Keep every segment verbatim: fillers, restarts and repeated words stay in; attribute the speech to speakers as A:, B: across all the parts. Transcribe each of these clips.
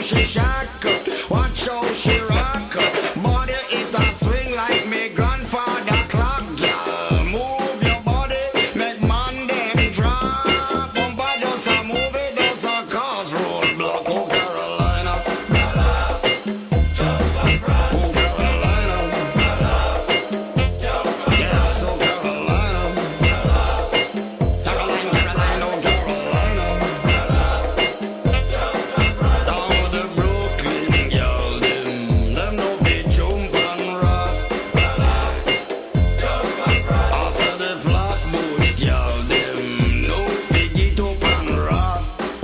A: she shock, watch how she rock. Body it a swing like me grandfather clock. Girl, move your body, make man them drop. Bumper just a move it, just a cause roadblock. Oh Carolina, oh Carolina, yes, oh Carolina, Carolina, Carolina, oh Carolina. Down with the Brooklyn girl, them, them no be jump and rock. I said the Flatbush girl, them no be get up and rock.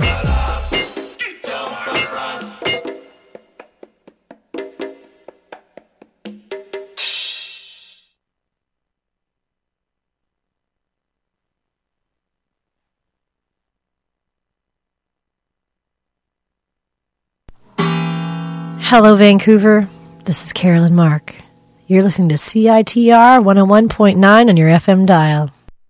B: Hello, Vancouver. This is Carolyn Mark. You're listening to C I T R one oh one point nine on your F M dial.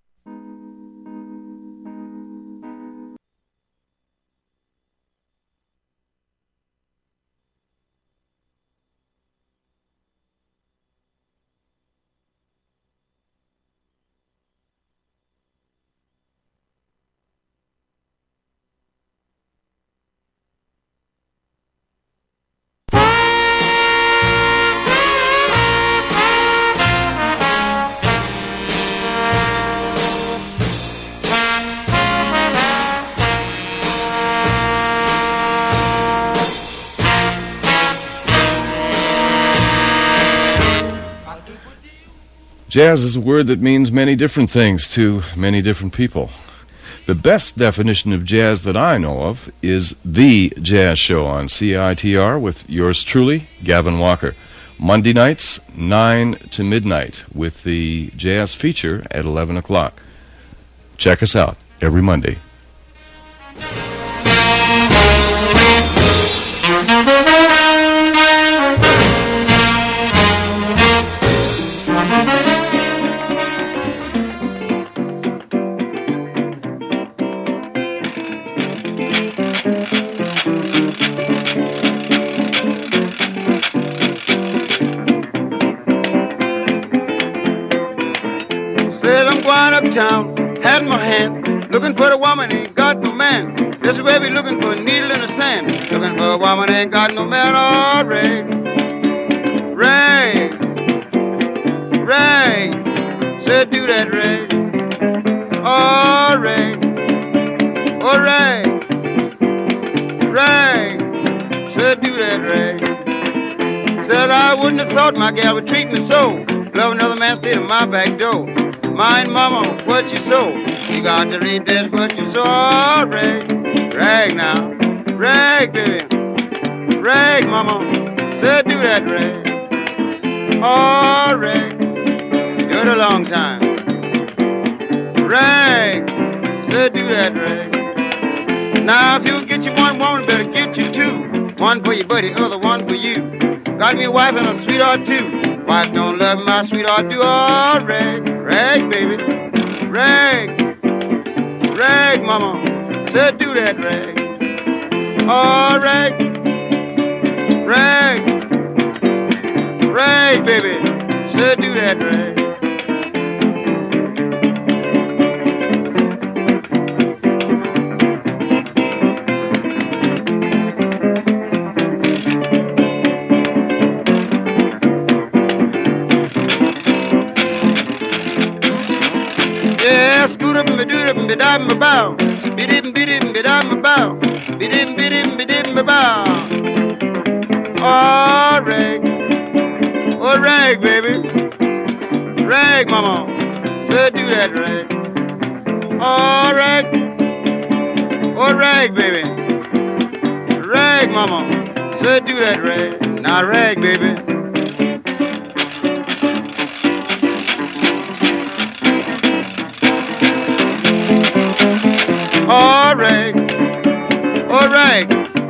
C: Jazz is a word that means many different things to many different people. The best definition of jazz that I know of is The Jazz Show on C I T R with yours truly, Gavin Walker. Monday nights, nine to midnight, with the jazz feature at eleven o'clock. Check us out every Monday.
D: Said I'm going uptown, had in my hand, looking for the woman, ain't got no man. This baby looking for a needle in the sand, looking for a woman, ain't got no man. Oh, Ray, Ray, Ray, said do that, Ray. Oh, Ray, oh, Ray, Ray, said do that, Ray. Said I wouldn't have thought my gal would treat me so, love another man stayed in my back door. Mind, mama, what you sow. You got to read this, what you sow. Rag, rag now. Rag, baby. Rag, mama. Said do that, rag. Oh, rag. Do it a long time. Rag. Said do that, rag. Now, if you get you one woman, better get you two. One for your buddy, other one for you. Got me a wife and a sweetheart, too. Wife don't love my sweetheart, do. Oh, rag. Rag, baby, rag, rag, mama, said do that, rag. Oh, rag, rag, rag, baby, said do that, rag. Bidam bow, bidim bidim bidam bow, bidim bidim bidim bow. Oh, rag, oh, rag, baby, rag, mama, said do that, rag. Oh, rag, oh, rag, baby, rag, mama, said do that, rag. Now, rag, baby. Oh, rag, oh, rag,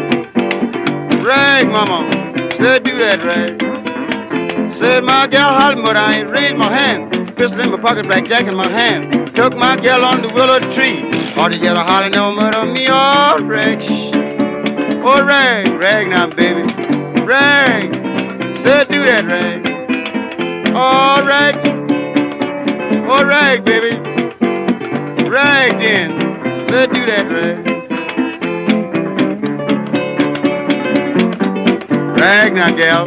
D: rag, mama, said do that, rag. Said my gal hollering, but I ain't raised my hand. Pistol in my pocket, blackjack in my hand. Took my gal on the willow tree. All the yellow hollering, no murder me, oh, rag, Oh, rag, rag now, baby. Rag. Say, do that, rag. Oh, rag. Oh, rag, baby. Rag, then. Say, do that, rag. Rag now, gal.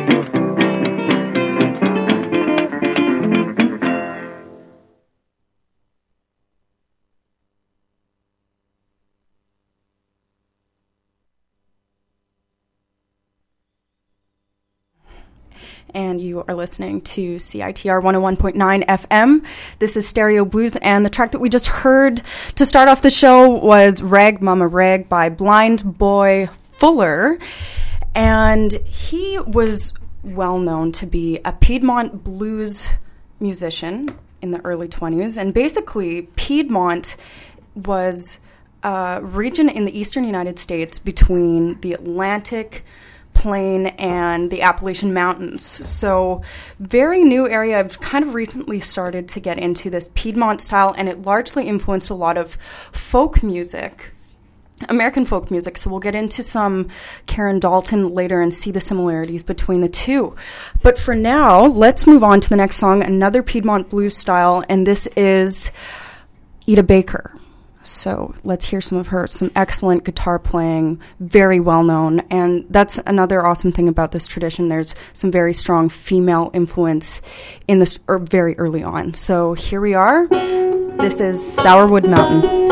E: And you are listening to C I T R one oh one point nine F M. This is Stereo Blues, and the track that we just heard to start off the show was Rag Mama Rag by Blind Boy Fuller. And he was well known to be a Piedmont blues musician in the early twenties. And basically, Piedmont was a region in the eastern United States between the Atlantic Plain and the Appalachian Mountains. So very new area. I've kind of recently started to get into this Piedmont style, and it largely influenced a lot of folk music, American folk music. So we'll get into some Karen Dalton later and see the similarities between the two. But for now, let's move on to the next song, another Piedmont blues style, and this is Ida Baker. So let's hear some of her, some excellent guitar playing, very well known. And that's another awesome thing about this tradition. There's some very strong female influence in this, or very early on. So here we are. This is Sourwood Mountain.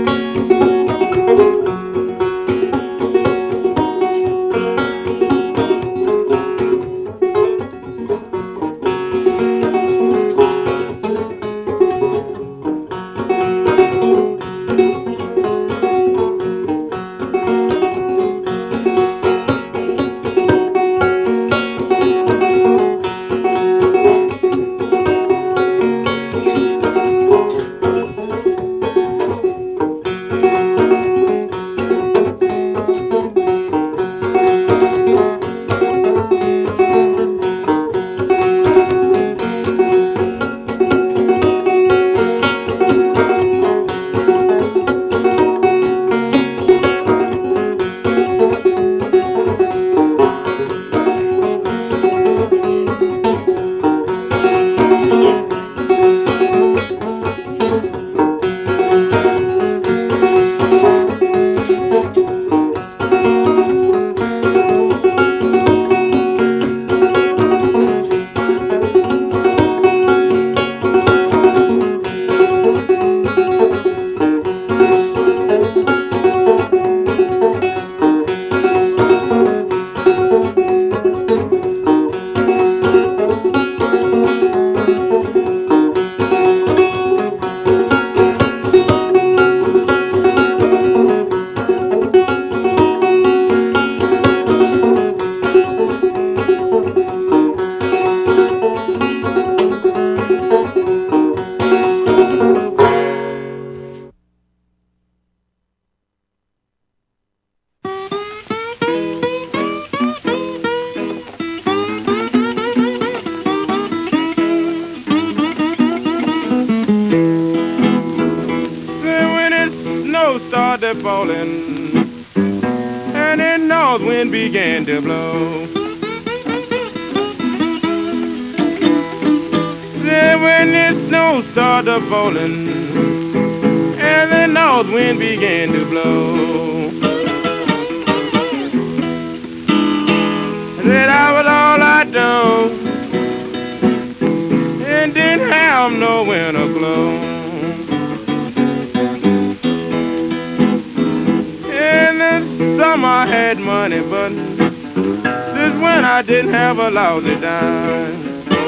F: started falling, and the north wind began to blow. Then when the snow started falling, and the north wind began to blow, that I was all I know, and didn't have no winter clothes. In the summer I had money, but this winter I didn't have a lousy dime.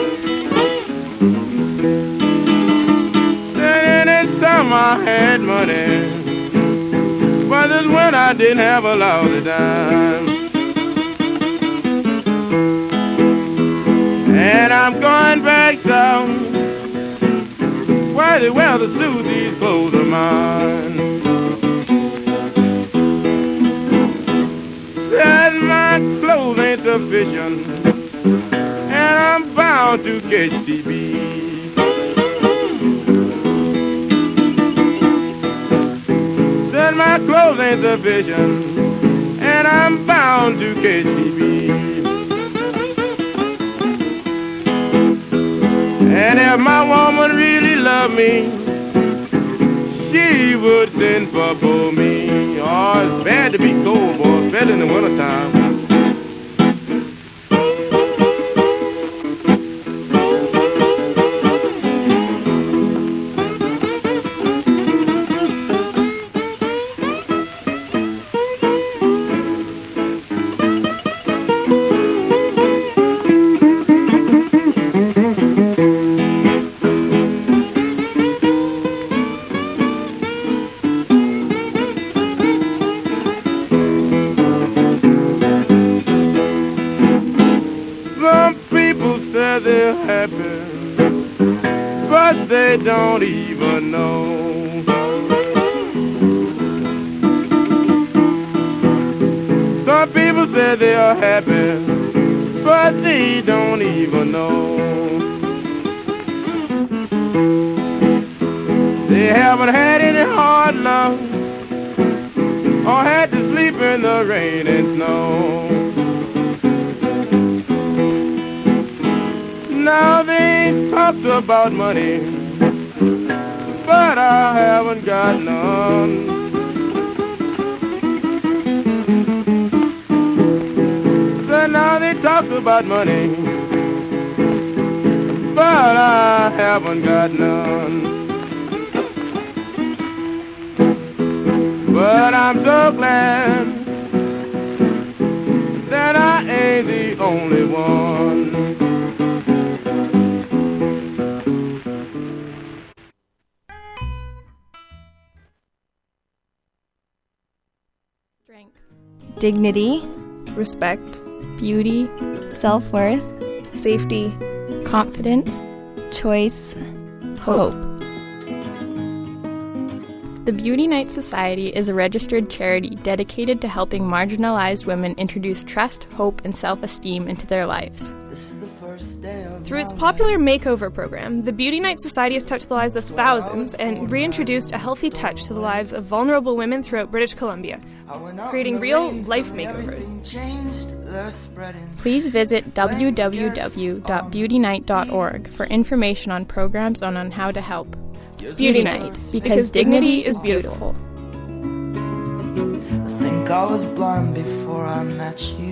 F: Then in the summer I had money, but this winter I didn't have a lousy dime. And I'm going back south, where they wear the suit, these clothes of mine. That my clothes ain't sufficient, and I'm bound to catch T B. That my clothes ain't sufficient, and I'm I'm bound to K T B. And if my woman really loved me, she would send for for me. Oh, it's bad to be cold, boy, especially in the wintertime. They don't even know. Some people say they are happy, but they don't even know. They haven't had any hard luck or had to sleep in the rain and snow. Now they talked about money, but I haven't got none. So now they talk about money, but I haven't got none. But I'm so glad that I ain't the only one.
G: Dignity,
H: respect,
G: beauty, self-worth,
H: safety,
G: confidence, choice, hope.
I: The Beauty Night Society is a registered charity dedicated to helping marginalized women introduce trust, hope, and self-esteem into their lives.
H: Through its popular makeover program, the Beauty Night Society has touched the lives of thousands and reintroduced a healthy touch to the lives of vulnerable women throughout British Columbia, creating real life makeovers.
I: Please visit w w w dot beauty night dot org for information on programs and on how to help. Beauty Night, because, because dignity is beautiful.
J: I think I was blind before I met you.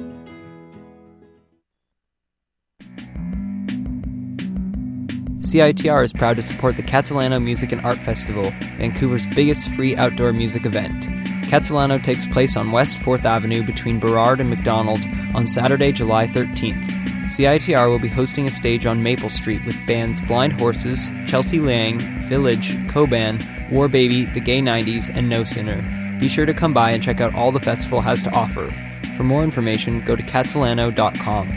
K: C I T R is proud to support the Catalano Music and Art Festival, Vancouver's biggest free outdoor music event. Catalano takes place on West fourth Avenue between Burrard and McDonald on Saturday, July thirteenth. C I T R will be hosting a stage on Maple Street with bands Blind Horses, Chelsea Lang, Village, Coban, War Baby, The Gay nineties, and No Sinner. Be sure to come by and check out all the festival has to offer. For more information, go to catalano dot com.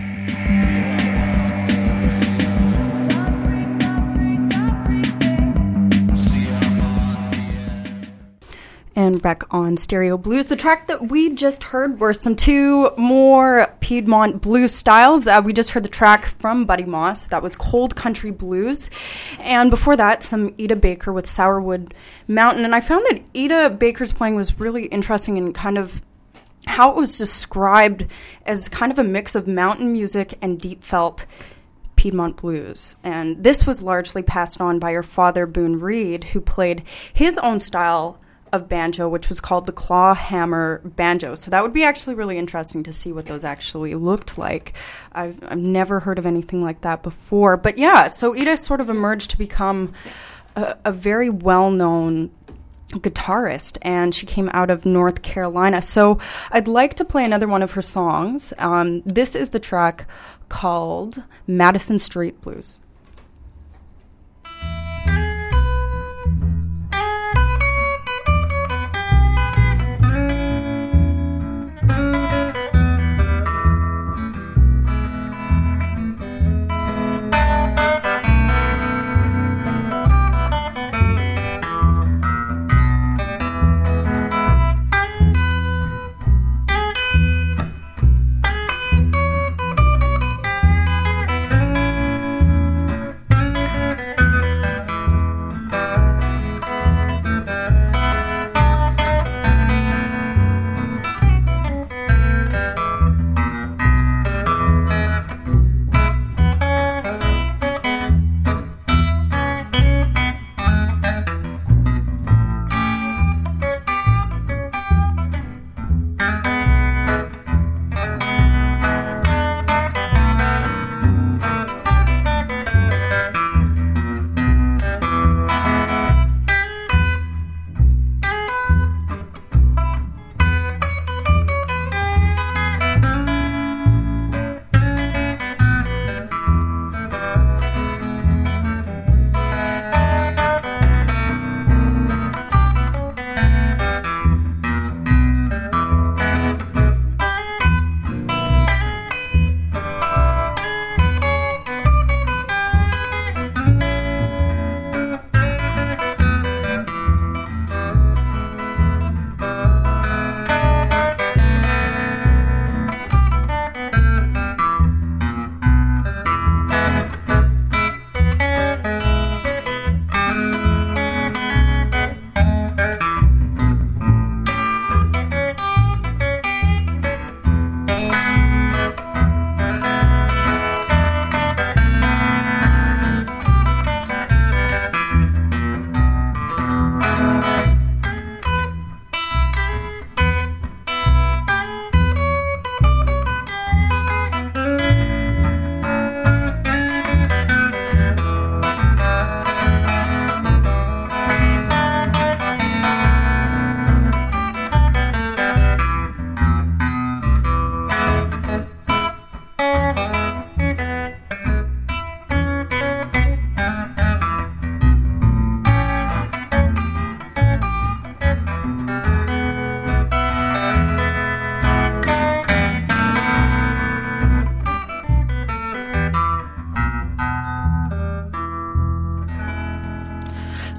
E: And back on Stereo Blues, the track that we just heard were some two more Piedmont blues styles. Uh, we just heard the track from Buddy Moss. That was Cold Country Blues. And before that, some Ida Baker with Sourwood Mountain. And I found that Ida Baker's playing was really interesting in kind of how it was described as kind of a mix of mountain music and deep felt Piedmont blues. And this was largely passed on by her father, Boone Reed, who played his own style of banjo, which was called the claw hammer banjo. So that would be actually really interesting to see what those actually looked like. I've, I've never heard of anything like that before. But yeah, so Ida sort of emerged to become a, a very well-known guitarist, and she came out of North Carolina. So I'd like to play another one of her songs. Um, this is the track called Madison Street Blues.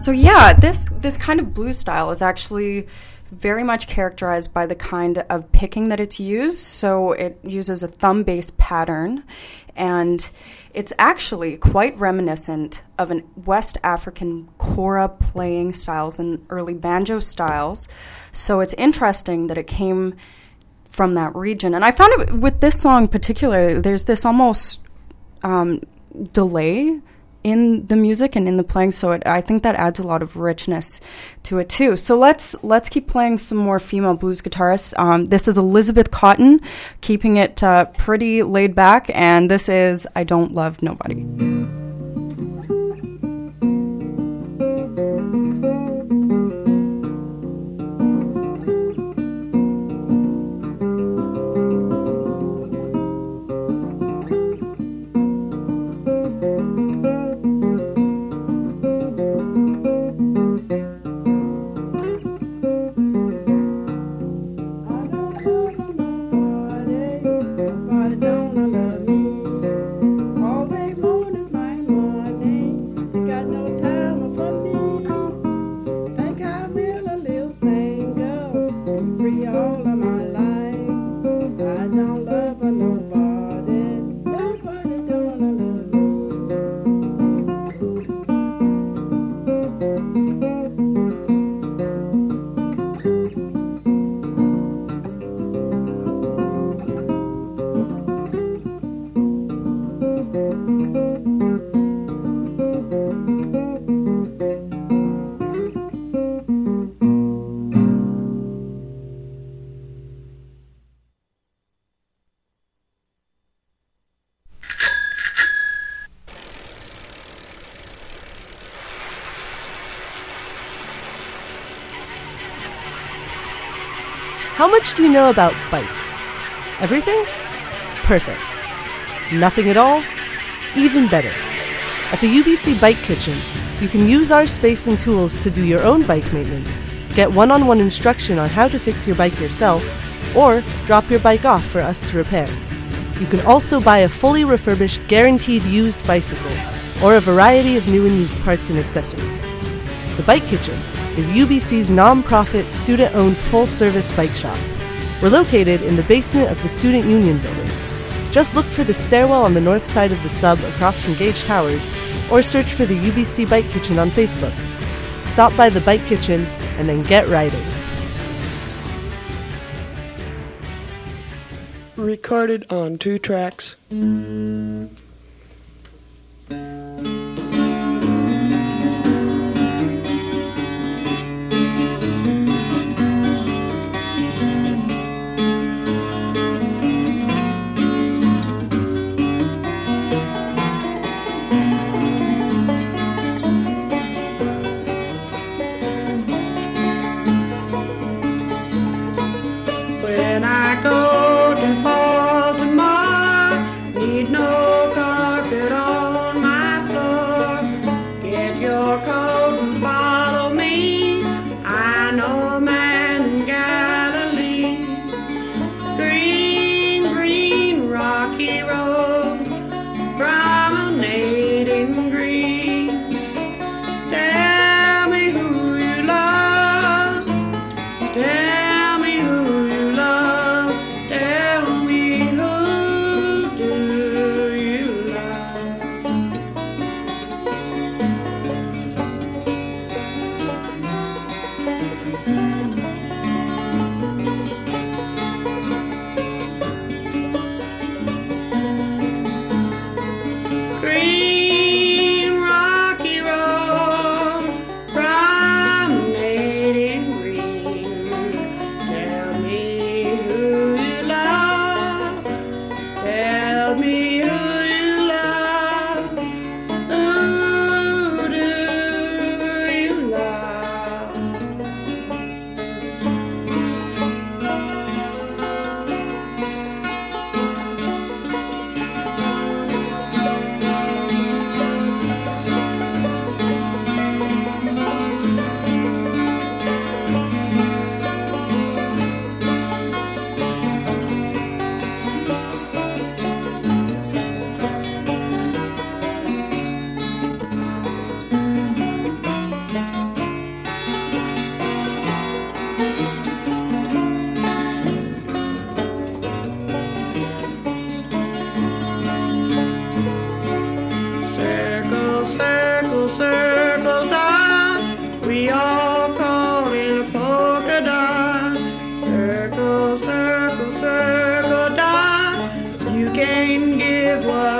E: So yeah, this this kind of blues style is actually very much characterized by the kind of picking that it's used. So it uses a thumb-based pattern, and it's actually quite reminiscent of an West African kora playing styles and early banjo styles. So it's interesting that it came from that region. And I found it with this song particularly, there's this almost um, delay in the music and in the playing, so it, I think that adds a lot of richness to it too. So let's let's keep playing some more female blues guitarists. Um, this is Elizabeth Cotten, keeping it uh, pretty laid back, and this is I Don't Love Nobody.
L: How much do you know about bikes? Everything? Perfect. Nothing at all? Even better. At the U B C Bike Kitchen, you can use our space and tools to do your own bike maintenance, get one-on-one instruction on how to fix your bike yourself, or drop your bike off for us to repair. You can also buy a fully refurbished, guaranteed used bicycle, or a variety of new and used parts and accessories. The Bike Kitchen is U B C's non-profit, student-owned, full-service bike shop. We're located in the basement of the Student Union building. Just look for the stairwell on the north side of the sub across from Gage Towers, or search for the U B C Bike Kitchen on Facebook. Stop by the Bike Kitchen and then get riding.
M: Recorded on two tracks.
N: When I go to Baltimore, need no carpet on my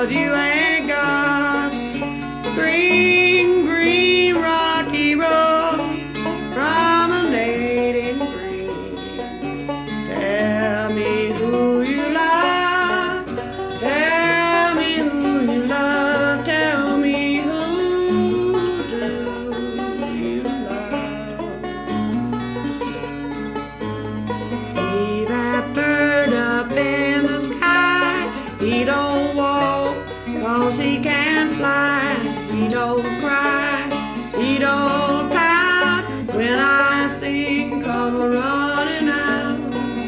N: 'cause you ain't got green, green rocky road promenade in green. Tell me who you love, tell me who you love, tell me who do you love. See that bird up in the sky, he don't walk 'cause he can't fly, he don't cry, he don't pout when I sing come running out.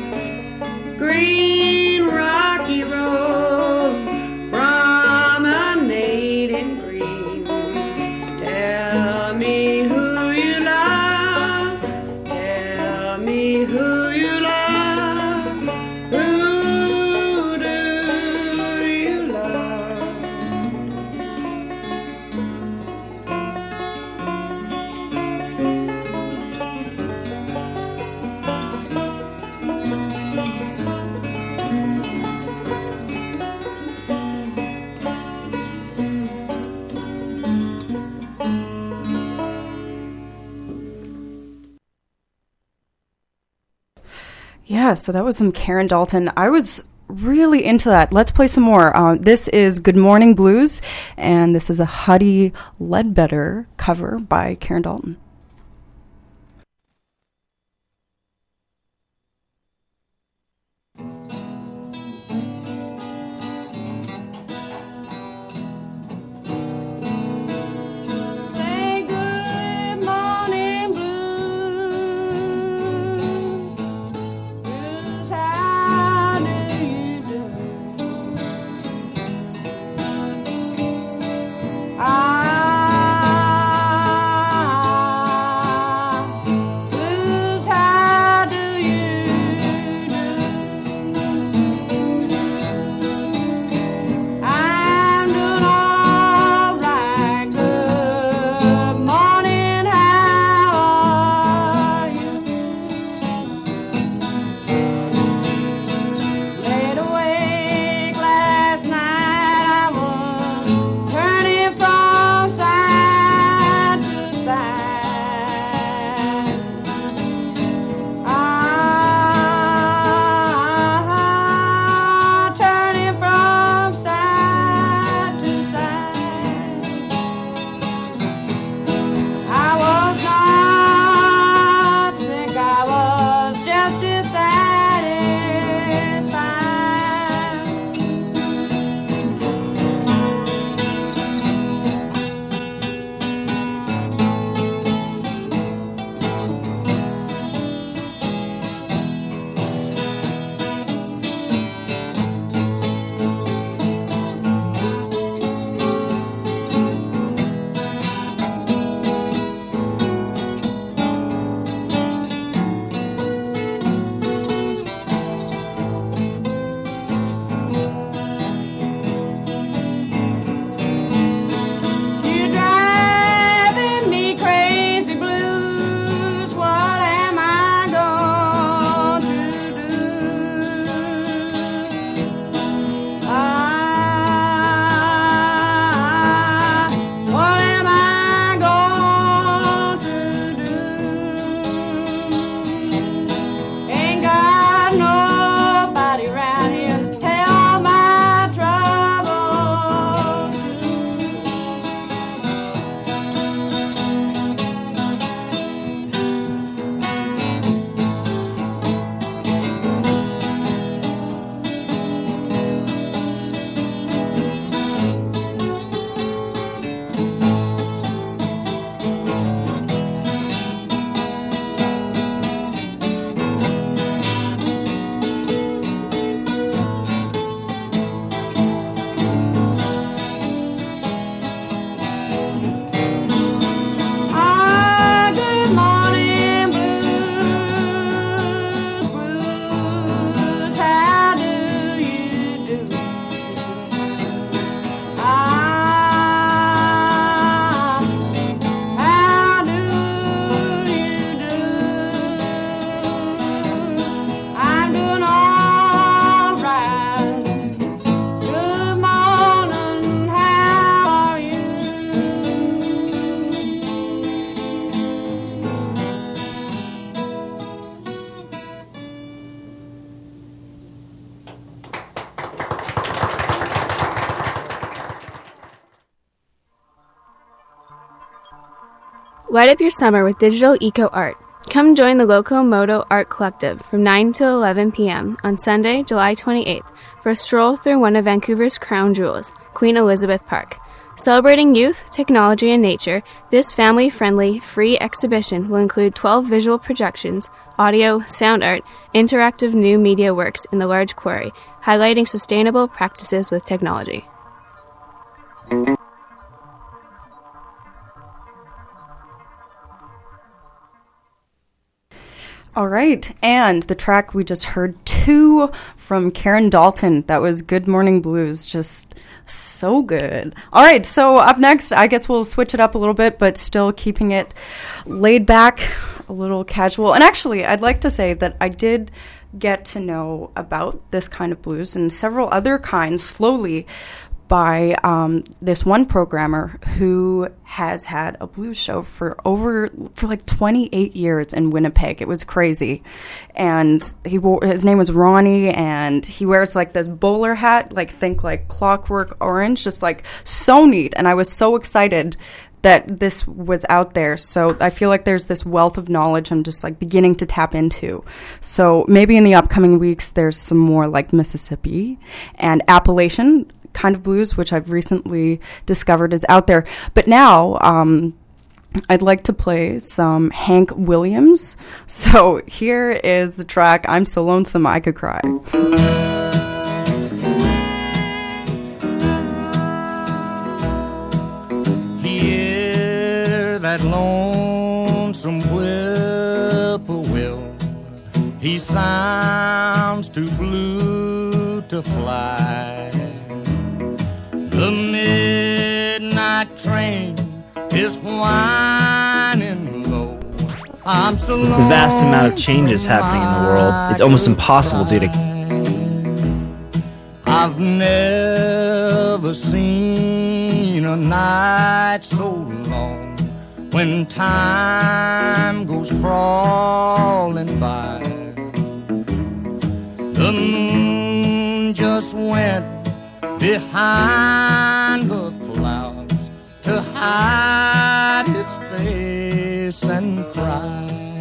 N: Green rocky road promenade in green. Tell me who you love, tell me who you love, who do you love?
E: Yeah, so that was some Karen Dalton. I was really into that. Let's play some more. Uh, this is Good Morning Blues, and this is a Huddie Ledbetter cover by Karen Dalton.
N: Say good morning blues, blues, how do you do? I
O: Light up your summer with digital eco art. Come join the Locomoto Art Collective from nine to eleven p.m. on Sunday, July twenty-eighth for a stroll through one of Vancouver's crown jewels, Queen Elizabeth Park. Celebrating youth, technology, and nature, this family-friendly, free exhibition will include twelve visual projections, audio, sound art, interactive new media works in the large quarry, highlighting sustainable practices with technology.
E: All right, and the track we just heard, Two, from Karen Dalton. That was Good Morning Blues, just so good. All right, so up next, I guess we'll switch it up a little bit, but still keeping it laid back, a little casual. And actually, I'd like to say that I did get to know about this kind of blues and several other kinds slowly by um, this one programmer who has had a blues show for over for like twenty-eight years in Winnipeg. It was crazy, and he wore, his name was Ronnie, and he wears like this bowler hat, like think like Clockwork Orange, just like so neat. And I was so excited that this was out there. So I feel like there's this wealth of knowledge I'm just like beginning to tap into. So maybe in the upcoming weeks there's some more like Mississippi and Appalachian kind of blues, which I've recently discovered is out there. But now um, I'd like to play some Hank Williams. So here is the track, I'm So Lonesome I Could Cry.
A: Hear that lonesome whippoorwill, he sounds too blue to fly. The midnight train is whining low. I'm so
P: The vast amount of changes happening in the world, it's almost impossible due to...
A: I've never seen a night so long when time goes crawling by. The moon just went behind the clouds to hide its face and cry.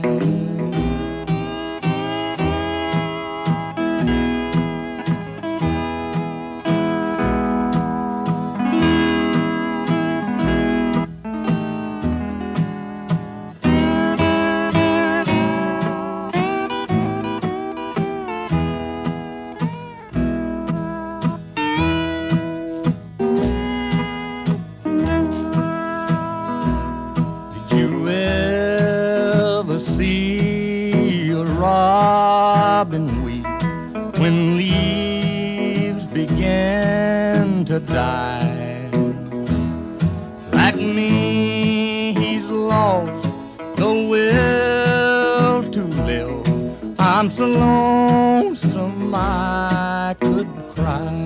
A: See a robin weep when leaves begin to die. Like me, he's lost the will to live. I'm so lonesome I could cry.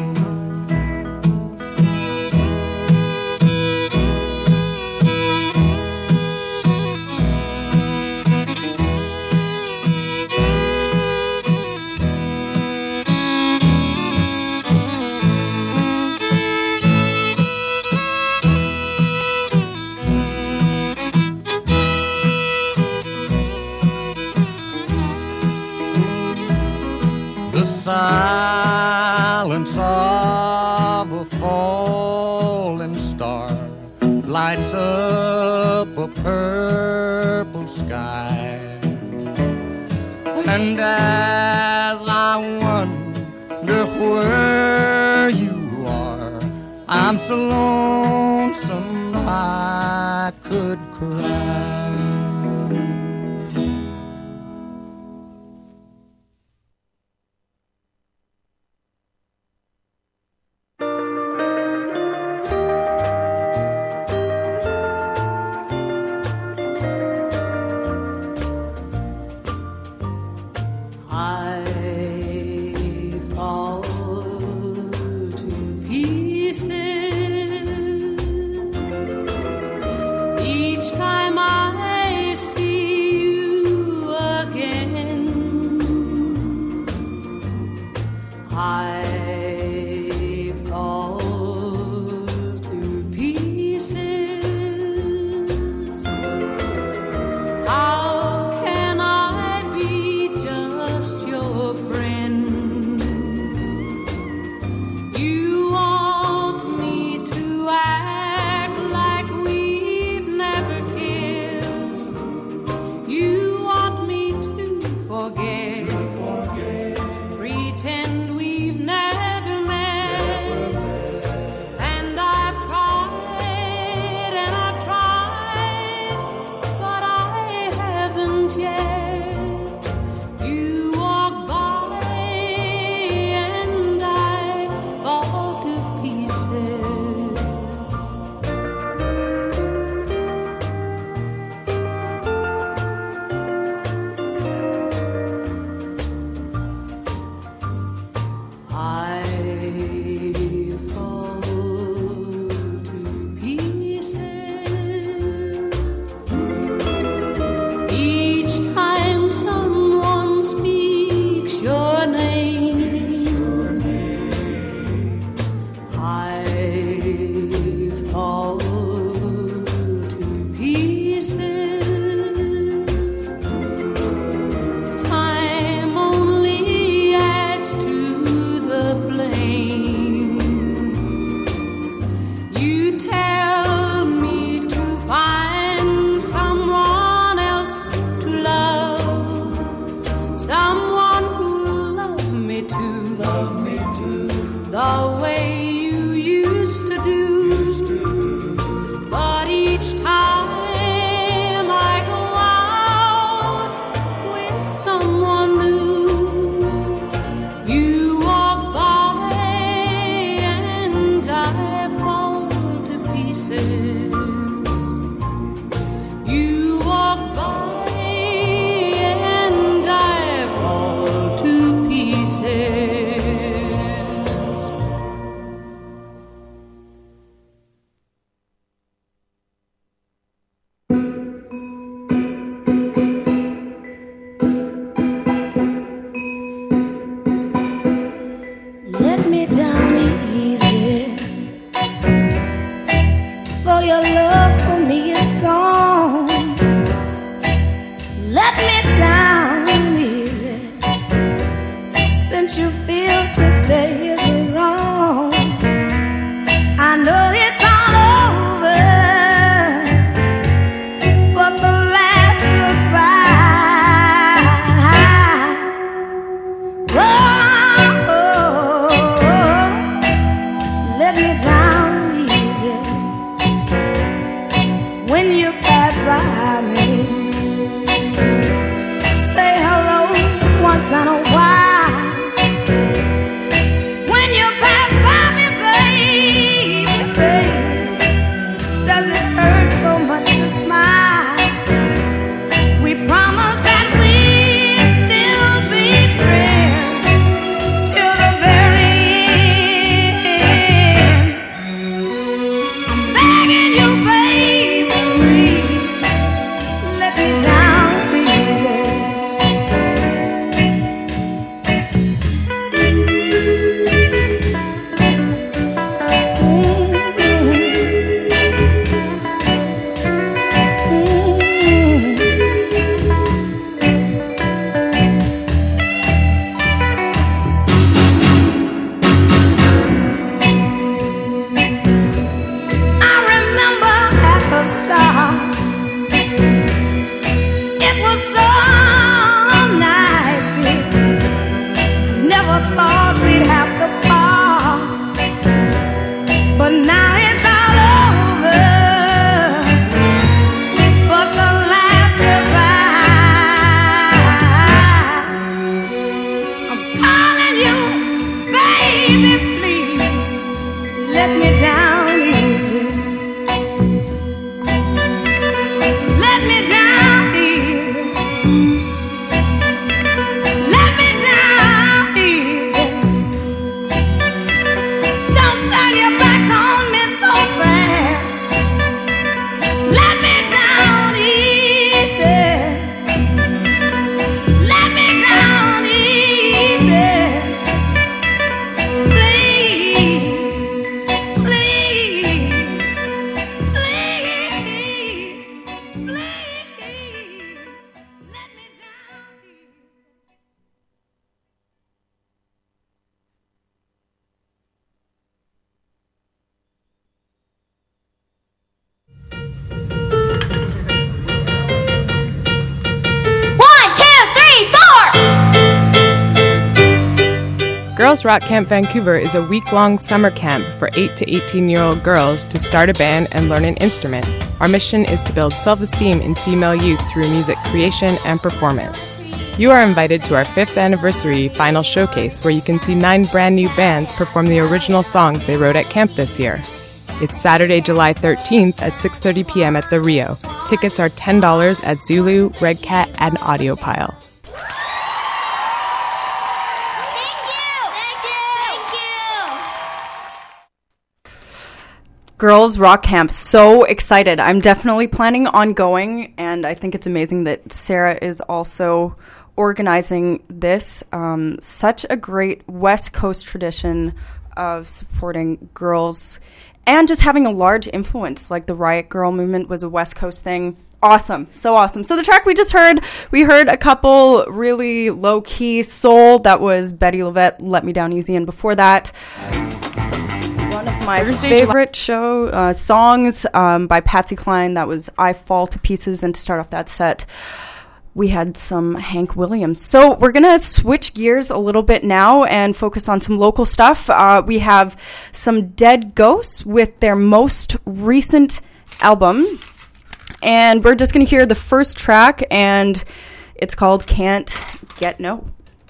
A: The silence of a falling star lights up a purple sky. And as I wonder where you are, I'm so lonesome I could cry.
Q: Girls Rock Camp Vancouver is a week-long summer camp for eight to eighteen-year-old girls to start a band and learn an instrument. Our mission is to build self-esteem in female youth through music creation and performance. You are invited to our fifth anniversary final showcase where you can see nine brand new bands perform the original songs they wrote at camp this year. It's Saturday, July thirteenth at six thirty p.m. at the Rio. Tickets are ten dollars at Zulu, Red Cat, and Audiopile.
E: Girls Rock Camp. So excited. I'm definitely planning on going, and I think it's amazing that Sarah is also organizing this. Um, such a great West Coast tradition of supporting girls and just having a large influence. Like the Riot Girl movement was a West Coast thing. Awesome. So awesome. So the track we just heard, we heard a couple really low-key soul. That was Betty Levette, Let Me Down Easy. And before that, one of my Thursday favorite show uh, songs um, by Patsy Cline. That was I Fall to Pieces. And to start off that set, we had some Hank Williams. So we're going to switch gears a little bit now and focus on some local stuff. Uh, we have some Dead Ghosts with their most recent album. And we're just going to hear the first track, and it's called Can't Get No.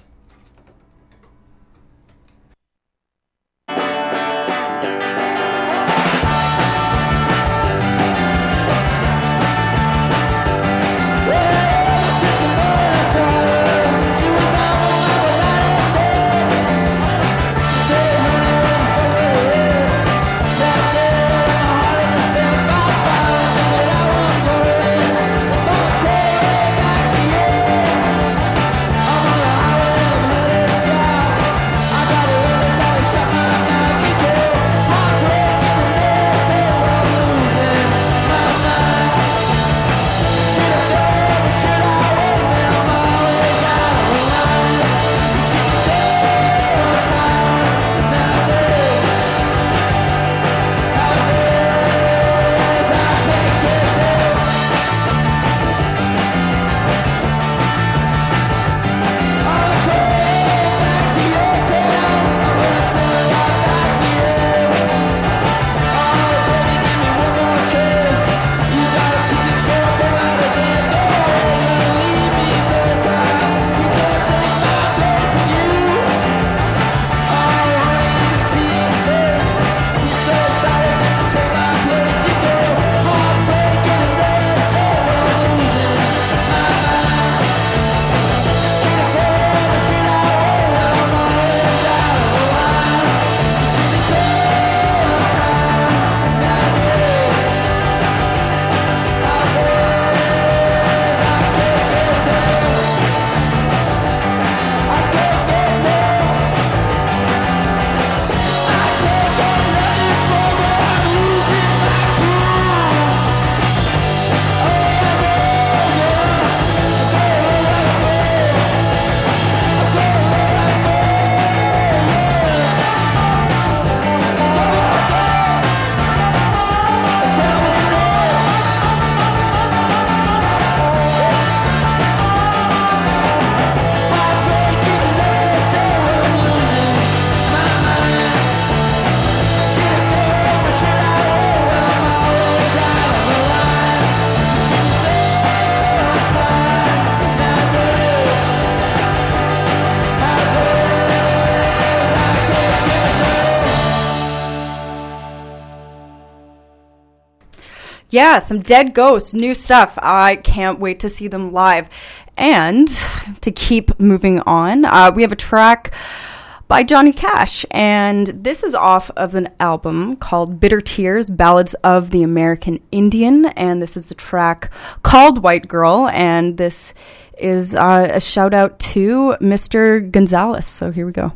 E: Yeah, some Dead Ghosts, new stuff. I can't wait to see them live. And to keep moving on, uh, we have a track by Johnny Cash, and this is off of an album called Bitter Tears, Ballads of the American Indian, and this is the track called White Girl, and this is uh, a shout out to Mister Gonzalez. So here we go.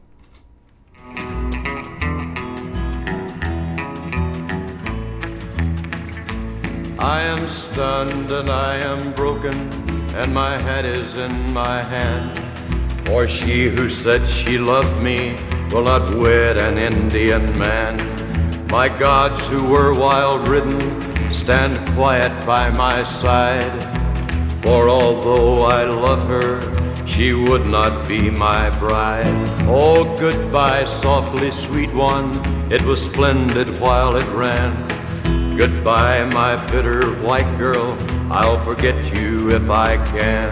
R: I am stunned and I am broken, and my head is in my hand. For she who said she loved me will not wed an Indian man. My gods who were wild-ridden stand quiet by my side. For although I love her, she would not be my bride. Oh, goodbye, softly sweet one, it was splendid while it ran. Goodbye, my bitter white girl, I'll forget you if I can.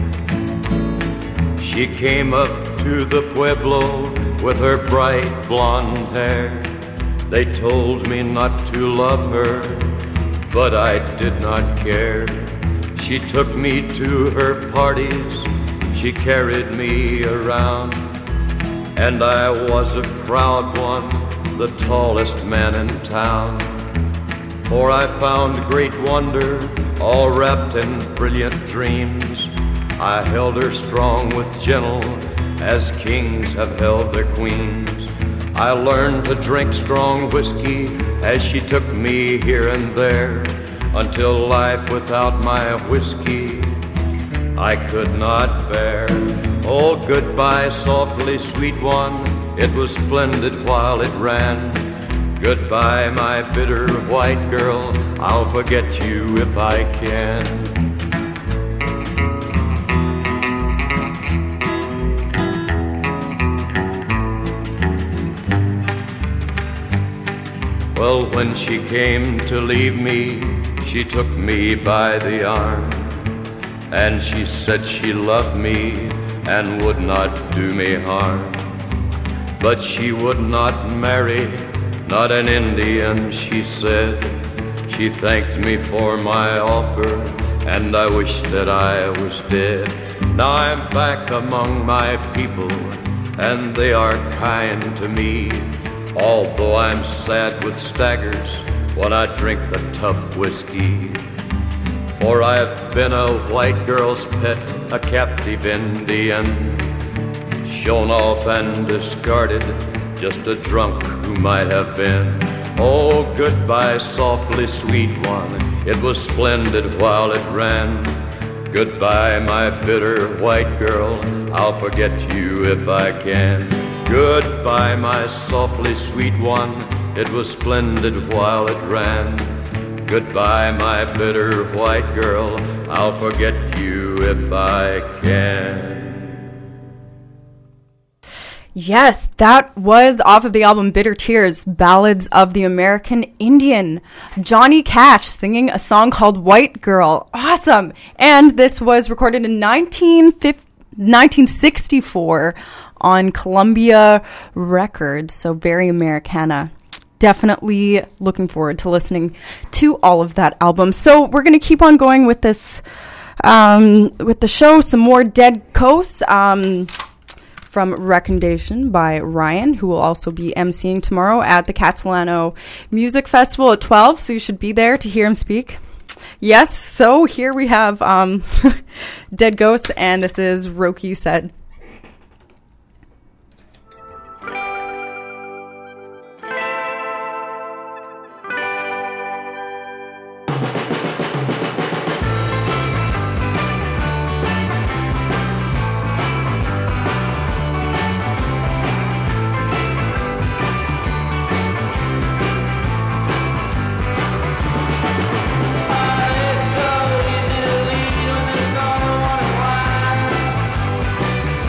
R: She came up to the pueblo with her bright blonde hair. They told me not to love her, but I did not care. She took me to her parties, she carried me around, and I was a proud one, the tallest man in town. For I found great wonder, all wrapped in brilliant dreams. I held her strong with gentle, as kings have held their queens. I learned to drink strong whiskey as she took me here and there, until life without my whiskey I could not bear. Oh, goodbye, softly sweet one, it was splendid while it ran. Goodbye, my bitter white girl, I'll forget you if I can. Well, when she came to leave me, she took me by the arm, and she said she loved me and would not do me harm. But she would not marry, not an Indian, she said. She thanked me for my offer, and I wished that I was dead. Now I'm back among my people, and they are kind to me, although I'm sad with staggers when I drink the tough whiskey. For I've been a white girl's pet, a captive Indian, shown off and discarded, just a drunk who might have been. Oh, goodbye, softly sweet one, it was splendid while it ran. Goodbye, my bitter white girl, I'll forget you if I can. Goodbye, my softly sweet one, it was splendid while it ran. Goodbye, my bitter white girl, I'll forget you if I can.
E: Yes, that was off of the album Bitter Tears, Ballads of the American Indian. Johnny Cash singing a song called White Girl. Awesome. And this was recorded in nineteen sixty-four on Columbia Records, so very Americana. Definitely looking forward to listening to all of that album. So we're going to keep on going with this, um, with the show. Some more Dead Coast um, from recommendation by Ryan, who will also be emceeing tomorrow at the Catalano Music Festival at twelve. So you should be there to hear him speak. Yes, so here we have um, Dead Ghosts, and this is Roki Said.
J: It's so easy to lead when there's no one to climb.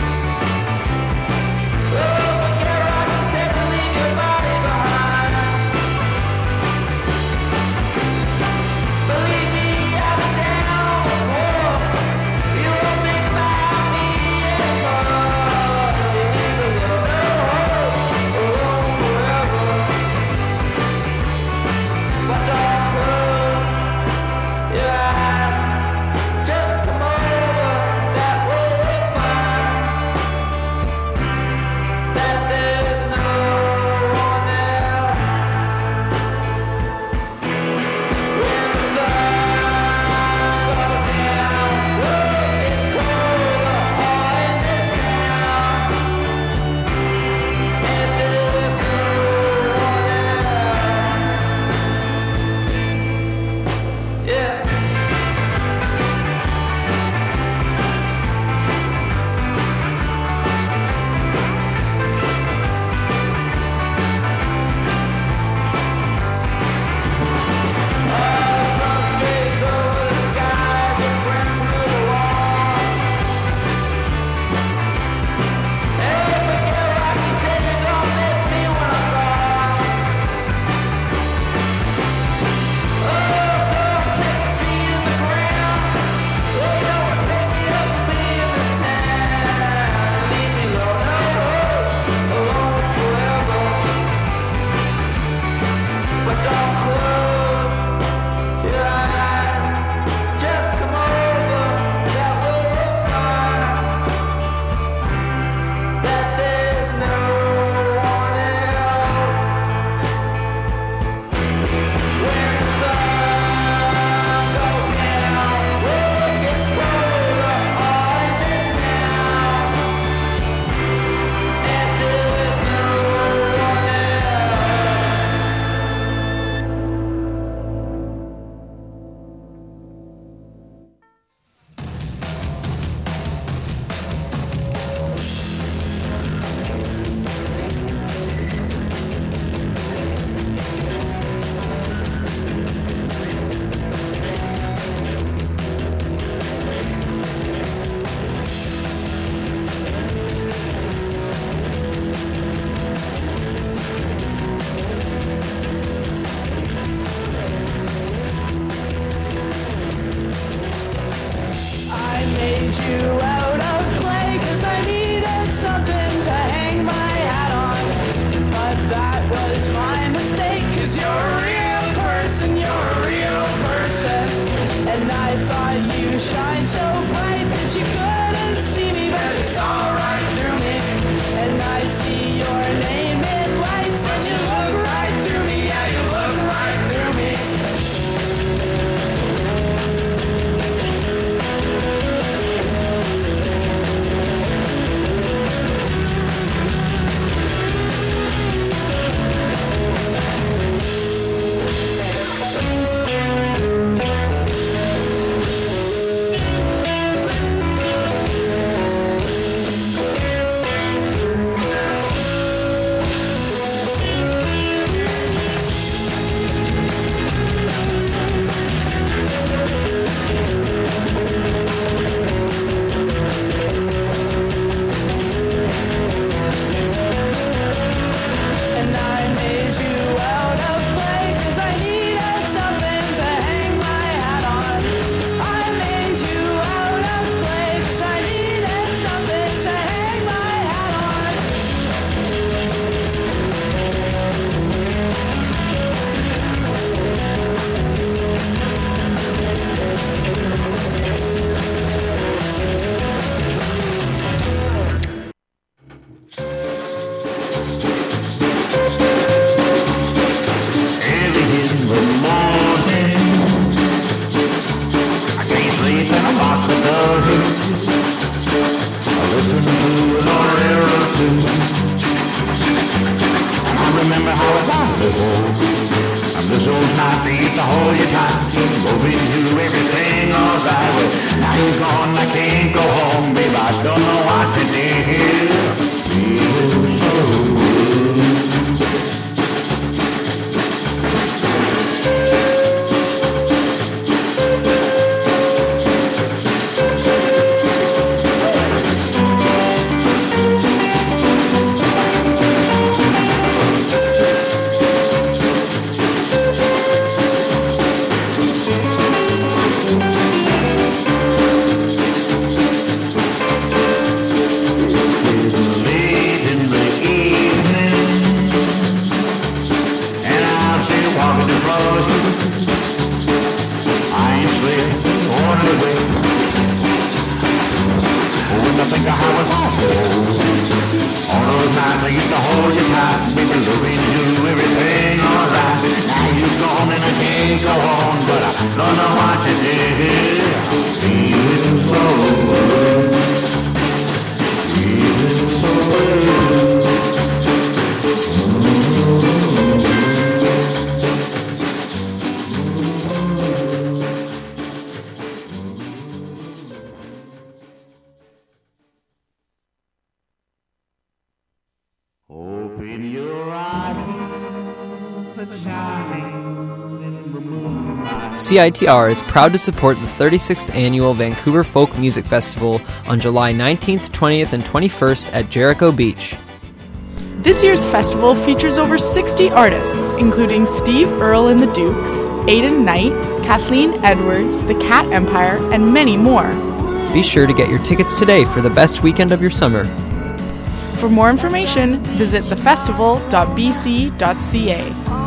S: before. I'm just old night to eat the whole your time. Moving to everything alright. Well, now you're gone, I can't go home, babe. I don't know what to do. Feeling so good. Think of how it was. All those nights I used to hold you tight, baby, loving you, everything alright. Now you're gone and I can't go on, but I don't know what to do. Feeling so good, feeling so good. Open your eyes, the shining in the moonlight.
K: C I T R is proud to support the thirty-sixth Annual Vancouver Folk Music Festival on July nineteenth, twentieth, and twenty-first at Jericho Beach.
T: This year's festival features over sixty artists, including Steve Earle and the Dukes, Aidan Knight, Kathleen Edwards, the Cat Empire, and many more.
K: Be sure to get your tickets today for the best weekend of your summer.
T: For more information, visit the festival dot b c dot c a.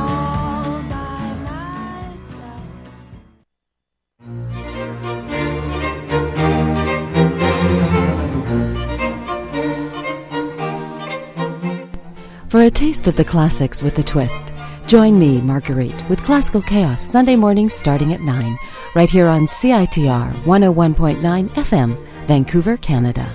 U: For a taste of the classics with a twist, join me, Marguerite, with Classical Chaos Sunday mornings starting at nine, right here on C I T R one oh one point nine F M, Vancouver, Canada.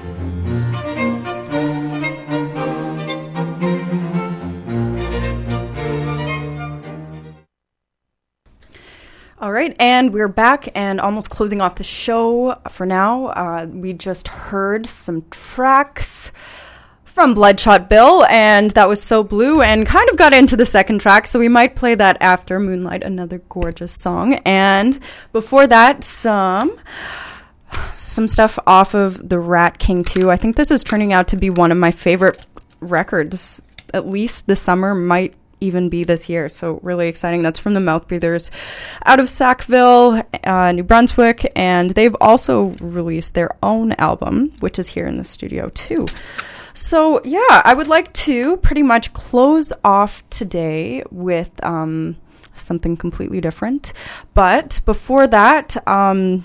E: All right, and we're back and almost closing off the show for now. Uh, we just heard some tracks from Bloodshot Bill, and that was So Blue, and kind of got into the second track, so we might play that after Moonlight, another gorgeous song. And before that, some some stuff off of the Rat King two. I think this is turning out to be one of my favorite records, at least this summer, might even be this year, so really exciting. That's from the Mouth Breathers out of Sackville, uh, New Brunswick, and they've also released their own album, which is here in the studio too. So yeah, I would like to pretty much close off today with um, something completely different, but before that, um,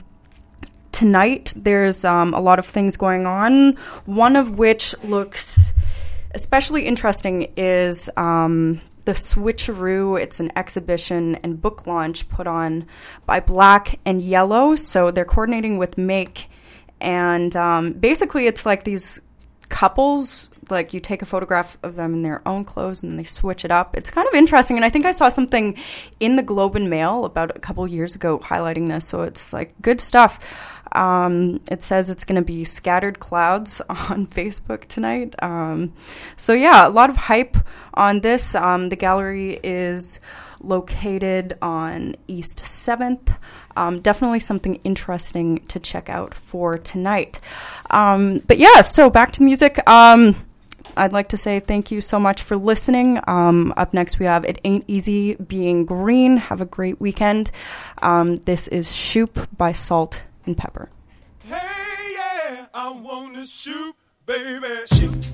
E: tonight there's um, a lot of things going on, one of which looks especially interesting is um, The Switcheroo. It's an exhibition and book launch put on by Black and Yellow. So they're coordinating with Make. And um, basically it's like these couples, like you take a photograph of them in their own clothes and then they switch it up. It's kind of interesting. And I think I saw something in the Globe and Mail about a couple years ago highlighting this. So it's like good stuff. Um, it says it's going to be Scattered Clouds on Facebook tonight. Um, so yeah, a lot of hype on this. Um, the gallery is located on East seventh. Um, definitely something interesting to check out for tonight. Um, but yeah, so back to music. Um, I'd like to say thank you so much for listening. Um, up next we have It Ain't Easy Being Green. Have a great weekend. Um, this is Shoop by Salt and Pepper.
V: Hey, yeah, I want to shoot, baby. Shoot.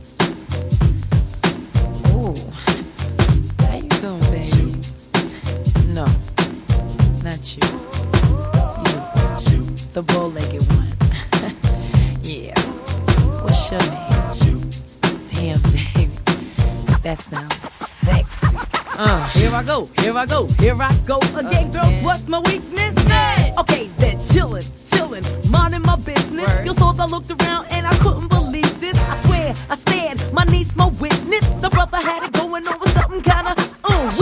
W: Oh, how you doing, baby? Shoot. No, not you. You, shoot. The bow-legged one. Yeah. What's your name? Shoot. Damn, baby. That sounds sexy. Uh, here I go, here I go, here I go again, girls. Again. What's my weakness? Hey. Okay, then chillin', chillin', minding my business. Word. You saw I looked around and I couldn't believe this. I swear, I stand, my niece, my witness. The brother had it going on with something kinda, uh,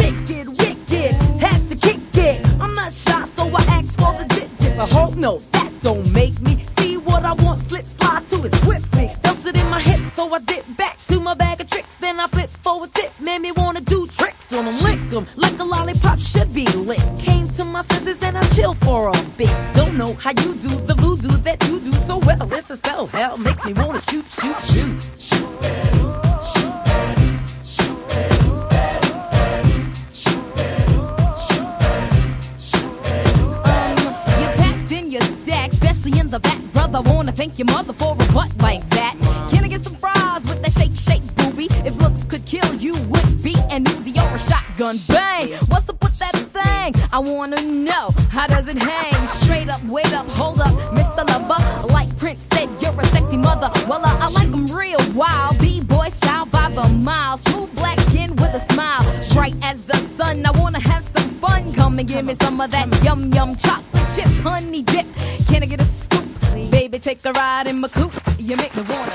B: how you do the voodoo that you do so well. It's a spell, hell makes me wanna shoot, shoot, shoot. Shoot, Betty, shoot, Betty, shoot, Betty, Betty, Betty, shoot, Betty, shoot, Betty, shoot, Betty.
C: Um, you packed in your stack, especially in the back, brother. Wanna thank your mother for a butt like that. Can I get some fries with that shake, shake, booby? If looks could kill, you would be an Uzi or a shotgun. Bang! What's up with that thing? I wanna know, how does it hang? Straight up, wait up, hold up, Mister Lover. Like Prince said, you're a sexy mother. Well, uh, I like them real wild. B-boy style by the mile. Smooth black skin with a smile. Bright as the sun, I wanna have some fun. Come and give me some of that yum yum chocolate chip honey dip. Can I get a scoop? Baby, take a ride in my coupe. You make me wanna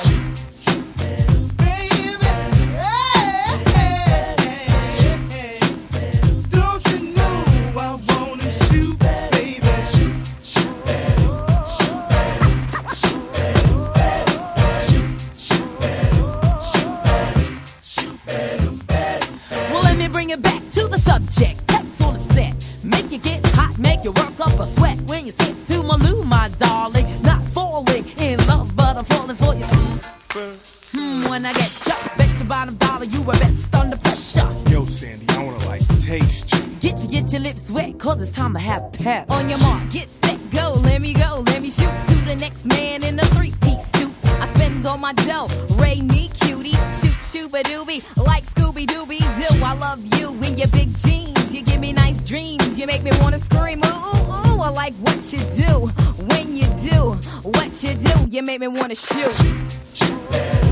C: subject, capsule is set. Make you get hot, make you work up a sweat. When you sit to my loo, my darling. Not falling in love, but I'm falling for you. Hmm, when I get chucked, bet your bottom dollar you were best under pressure.
D: Yo, Sandy, I wanna like taste you.
C: Get you, get your lips wet, cause it's time to have pep. On your mark, get set, go, let me go, let me shoot to the next man in a three-piece suit. I spend all my dough, Ray me cutie, shoot, shoot-a-doobie, like Scooby-Dooby-Doo. I love you in your big jeans, you give me nice dreams, you make me wanna scream, ooh, ooh, ooh. I like what you do, when you do, what you do, you make me wanna shoot. Shoot, shoot,